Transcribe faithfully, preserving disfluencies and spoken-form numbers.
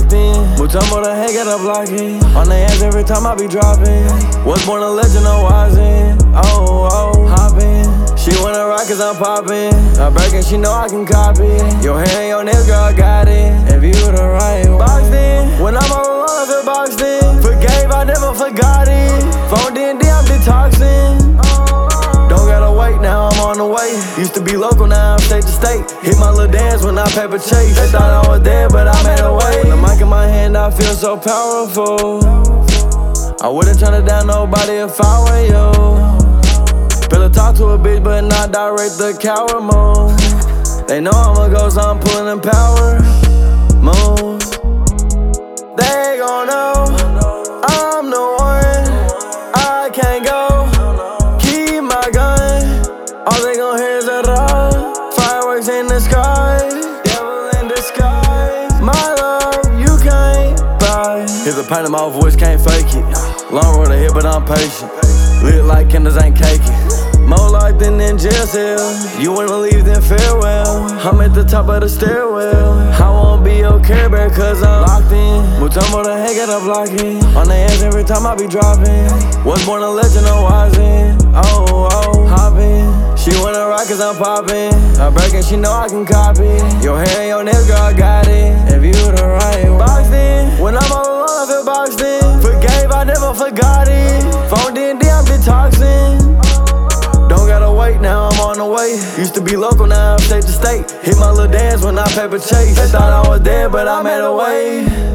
locked in. Mutombo the head got a blocking. On their ass every time I be dropping. Was born a legend, no wisin'. Oh, oh, hoppin'. She wanna rock cause I'm poppin'. I break and she know I can copy. Your hair and your nails, girl, I got it. If you the right one. Boxed in. When I'm all alone, I feel boxed in. Forgave, I never forgot it. Phone D and D, I'm detoxing. Don't gotta wait, now I'm on the way. Used to be local, now I'm state to state. Hit my little dance when I paper chase. They thought I was dead, but I made a way. With the mic in my hand, I feel so powerful. I wouldn't turn it down nobody if I were you. Better talk to a bitch, but not direct the coward move. They know I'm a ghost, I'm pulling in power moves. They gon' know I'm the one. I can't go. Keep my gun. All they gon' hear is a rock. Fireworks in the sky. Devil in disguise. My love, you can't buy. Hear the pain in my voice, can't fake it. Long road ahead, but I'm patient. Lit like candles, ain't caking. More locked than in jail cell. You wanna leave, then farewell. I'm at the top of the stairwell. I won't be your care bear cause I'm locked in. Mutombo the head got a blocking. On their ass every time I be dropping. Was born a legend, no wisin'. Oh, oh, hoppin'. She wanna rock cause I'm poppin'. I break and she know I can copy. Your hair and your nails, girl, I got it. If you the right one. Boxed in. When I'm all alone, I feel boxed in. Forgave, I never forgot it. Phone D and D, I'm detoxing. Don't gotta wait, now I'm on the way. Used to be local, now I'm state to state. Hit my little dance when I paper chase. They thought I was dead, but I made a way.